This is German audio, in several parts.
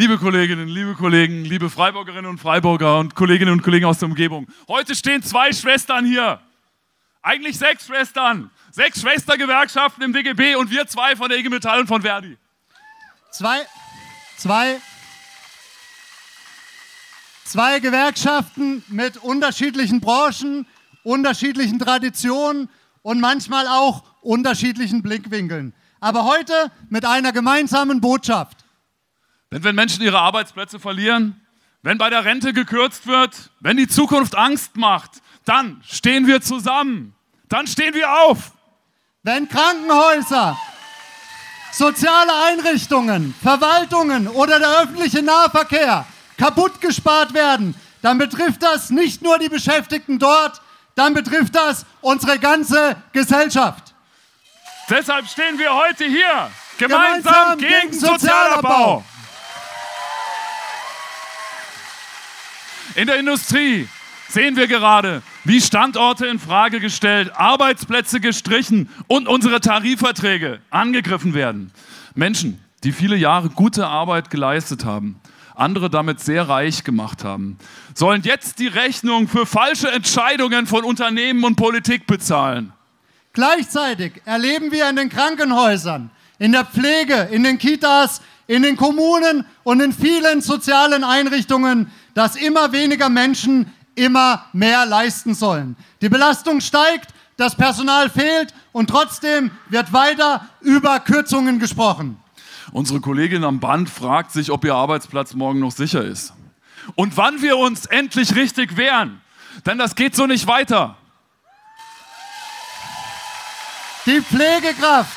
Liebe Kolleginnen, liebe Kollegen, liebe Freiburgerinnen und Freiburger und Kolleginnen und Kollegen aus der Umgebung. Heute stehen 2 Schwestern hier. Eigentlich 6 Schwestern. 6 Schwestergewerkschaften im DGB und wir 2 von der IG Metall und von Verdi. Zwei Gewerkschaften mit unterschiedlichen Branchen, unterschiedlichen Traditionen und manchmal auch unterschiedlichen Blickwinkeln. Aber heute mit einer gemeinsamen Botschaft. Denn wenn Menschen ihre Arbeitsplätze verlieren, wenn bei der Rente gekürzt wird, wenn die Zukunft Angst macht, dann stehen wir zusammen. Dann stehen wir auf. Wenn Krankenhäuser, soziale Einrichtungen, Verwaltungen oder der öffentliche Nahverkehr kaputt gespart werden, dann betrifft das nicht nur die Beschäftigten dort, dann betrifft das unsere ganze Gesellschaft. Deshalb stehen wir heute hier, gemeinsam gegen Sozialabbau. In der Industrie sehen wir gerade, wie Standorte in Frage gestellt, Arbeitsplätze gestrichen und unsere Tarifverträge angegriffen werden. Menschen, die viele Jahre gute Arbeit geleistet haben, andere damit sehr reich gemacht haben, sollen jetzt die Rechnung für falsche Entscheidungen von Unternehmen und Politik bezahlen. Gleichzeitig erleben wir in den Krankenhäusern, in der Pflege, in den Kitas, in den Kommunen und in vielen sozialen Einrichtungen, dass immer weniger Menschen immer mehr leisten sollen. Die Belastung steigt, das Personal fehlt und trotzdem wird weiter über Kürzungen gesprochen. Unsere Kollegin am Band fragt sich, ob ihr Arbeitsplatz morgen noch sicher ist. Und wann wir uns endlich richtig wehren. Denn das geht so nicht weiter. Die Pflegekraft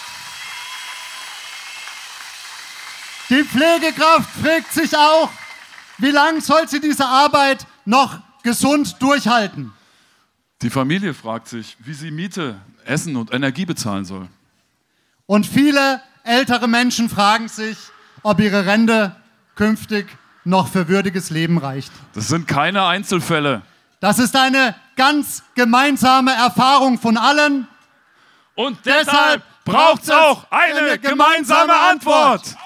fragt sich auch, wie lange soll sie diese Arbeit noch gesund durchhalten? Die Familie fragt sich, wie sie Miete, Essen und Energie bezahlen soll. Und viele ältere Menschen fragen sich, ob ihre Rente künftig noch für würdiges Leben reicht. Das sind keine Einzelfälle. Das ist eine ganz gemeinsame Erfahrung von allen. Und deshalb braucht es auch eine gemeinsame Antwort.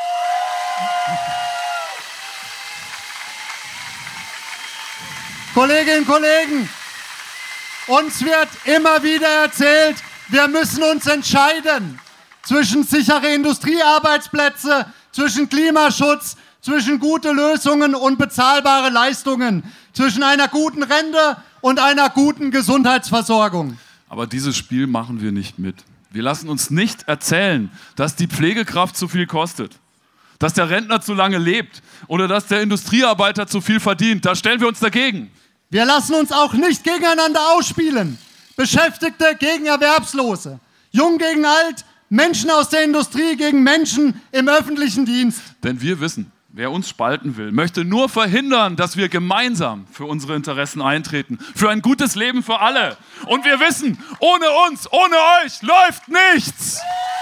Kolleginnen und Kollegen, uns wird immer wieder erzählt, wir müssen uns entscheiden zwischen sichere Industriearbeitsplätze, zwischen Klimaschutz, zwischen gute Lösungen und bezahlbare Leistungen, zwischen einer guten Rente und einer guten Gesundheitsversorgung. Aber dieses Spiel machen wir nicht mit. Wir lassen uns nicht erzählen, dass die Pflegekraft zu viel kostet, dass der Rentner zu lange lebt oder dass der Industriearbeiter zu viel verdient. Da stellen wir uns dagegen. Wir lassen uns auch nicht gegeneinander ausspielen. Beschäftigte gegen Erwerbslose, Jung gegen Alt, Menschen aus der Industrie gegen Menschen im öffentlichen Dienst. Denn wir wissen, wer uns spalten will, möchte nur verhindern, dass wir gemeinsam für unsere Interessen eintreten, für ein gutes Leben für alle. Und wir wissen, ohne uns, ohne euch läuft nichts.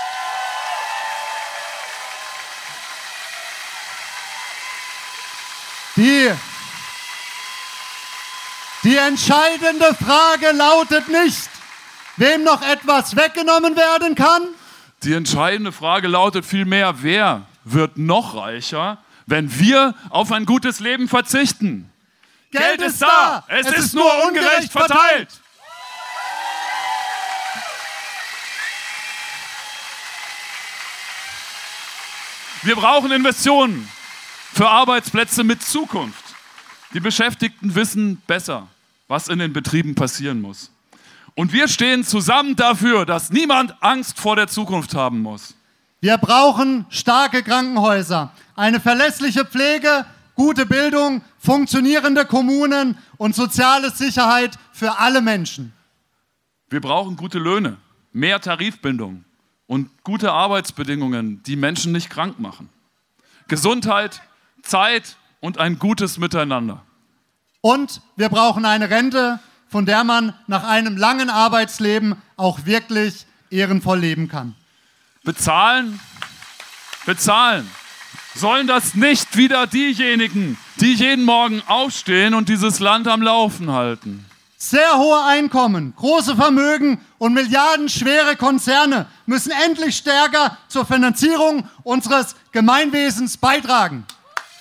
Die entscheidende Frage lautet nicht, wem noch etwas weggenommen werden kann. Die entscheidende Frage lautet vielmehr, wer wird noch reicher, wenn wir auf ein gutes Leben verzichten? Geld ist da, es ist nur ungerecht verteilt. Wir brauchen Investitionen für Arbeitsplätze mit Zukunft. Die Beschäftigten wissen besser, was in den Betrieben passieren muss. Und wir stehen zusammen dafür, dass niemand Angst vor der Zukunft haben muss. Wir brauchen starke Krankenhäuser, eine verlässliche Pflege, gute Bildung, funktionierende Kommunen und soziale Sicherheit für alle Menschen. Wir brauchen gute Löhne, mehr Tarifbindung und gute Arbeitsbedingungen, die Menschen nicht krank machen. Gesundheit, Zeit und ein gutes Miteinander. Und wir brauchen eine Rente, von der man nach einem langen Arbeitsleben auch wirklich ehrenvoll leben kann. Bezahlen sollen das nicht wieder diejenigen, die jeden Morgen aufstehen und dieses Land am Laufen halten. Sehr hohe Einkommen, große Vermögen und milliardenschwere Konzerne müssen endlich stärker zur Finanzierung unseres Gemeinwesens beitragen.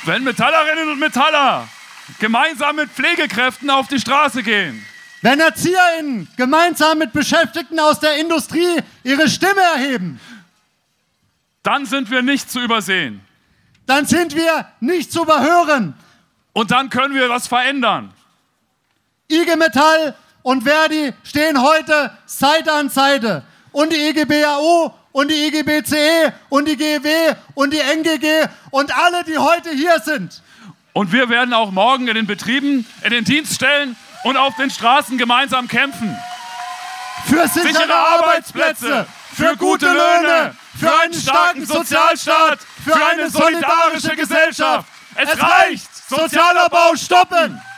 Wenn Metallerinnen und Metaller gemeinsam mit Pflegekräften auf die Straße gehen. Wenn ErzieherInnen gemeinsam mit Beschäftigten aus der Industrie ihre Stimme erheben. Dann sind wir nicht zu übersehen. Dann sind wir nicht zu überhören. Und dann können wir was verändern. IG Metall und Verdi stehen heute Seite an Seite. Und die IGBAU und die IGBCE und die GEW und die NGG und alle, die heute hier sind. Und wir werden auch morgen in den Betrieben, in den Dienststellen und auf den Straßen gemeinsam kämpfen. Für sichere Arbeitsplätze, für gute Löhne, für einen starken Sozialstaat, für eine solidarische Gesellschaft. Es reicht! Sozialabbau stoppen!